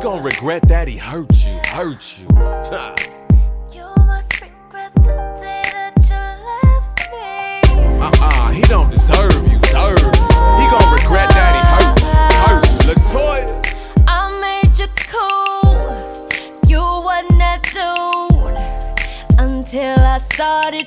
gon' regret that he hurt you. You must regret the day that you left me. He don't deserve you. He gon' regret that he hurt you. Latoya. I made you cool. You wasn't that dude until I started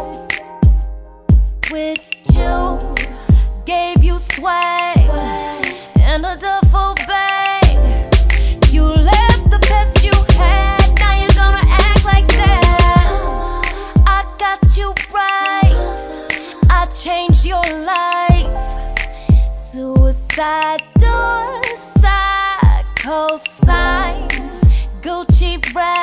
with you. Gave you swag and a duffel bag. You left the best you had. Now you're gonna act like that. I got you right. I changed your life. Suicide door, side, cosign, Gucci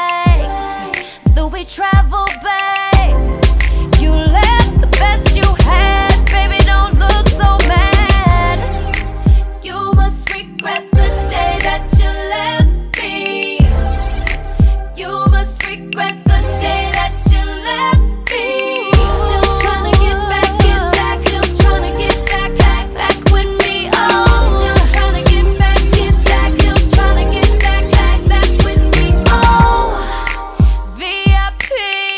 rags, Louis travel bag. You left the best you had, baby, don't look so mad. You must regret the day that you left me. You must regret the day that you left me. Still tryna get back, still tryna get back with me. Oh, still tryna get back, still tryna get back with me. Oh, VIP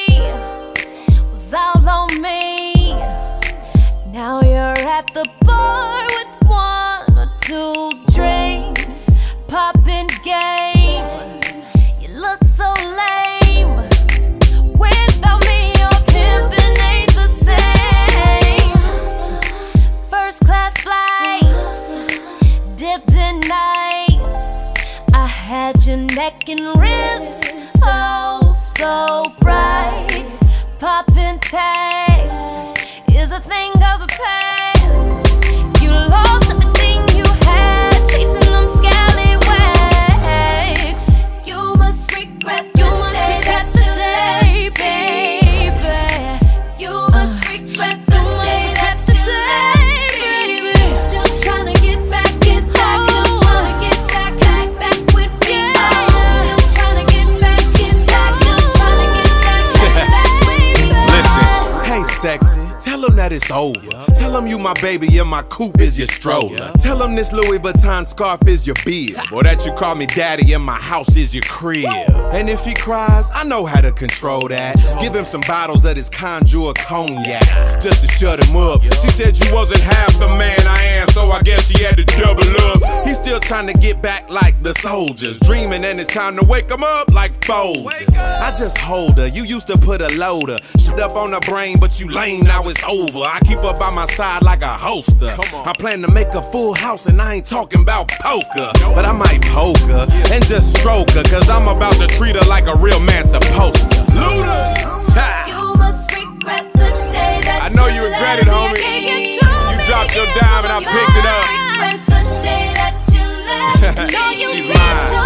was all on me. Now you're at the bar with one or two drinks, popping game. You look so lame. Without me, your pimpin' ain't the same. First class flights, dipped in nights. I had your neck and wrist, oh so bright. Poppin' tags is a thing of the past. You lost everything you had, chasing them scallywags. You must regret the day, baby. You must regret the day that you left me. Still tryna get back, still tryna get back with me. Still tryna get back, still tryna get back with me. Listen, hey sexy, tell him that it's over. Tell him you my baby and my coupe is your stroller. Tell him this Louis Vuitton scarf is your bib, or that you call me daddy and my house is your crib. And if he cries, I know how to control that. Give him some bottles of this Conjure cognac, just to shut him up. She said you wasn't half the man I am, so I guess she had to double up. He's still trying to get back like the soldiers, dreaming and it's time to wake him up like Folgers. I just hold her, you used to put a loader. Shit up on her brain, but you lame, now it's over. I keep her by my side like a holster. I plan to make a full house and I ain't talking about poker, but I might poke her and just stroke her, cause I'm about to treat her like a real man supposed to. Luda! You must regret the day that I know you regret it, homie. You dropped your dime and I picked it up. Regret the day that you left. No, you She's mine.